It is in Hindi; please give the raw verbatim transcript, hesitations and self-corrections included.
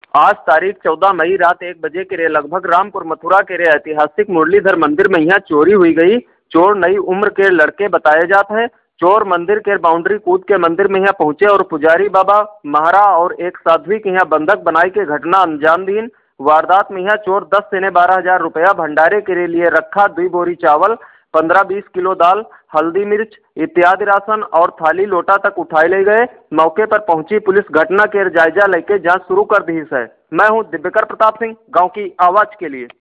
आज तारीख चौदह मई रात एक बजे के रे लगभग रामपुर मथुरा के रे ऐतिहासिक मुरलीधर मंदिर में यहाँ चोरी हुई गई। चोर नई उम्र के लड़के बताए जाते हैं। चोर मंदिर के बाउंड्री कूद के मंदिर में यहाँ पहुंचे और पुजारी बाबा महारा और एक साध्वी के यहाँ बंधक बनाई के घटना अंजाम दीन। वारदात में यहाँ चोर दस से बारह हजार रुपया भंडारे के लिए रखा, दुई बोरी चावल, पंद्रह बीस किलो दाल, हल्दी मिर्च इत्यादि राशन और थाली लोटा तक उठाए ले गए। मौके पर पहुंची पुलिस घटना के जायजा लेके जांच शुरू कर दी है। मैं हूं दिव्यकर प्रताप सिंह, गांव की आवाज के लिए।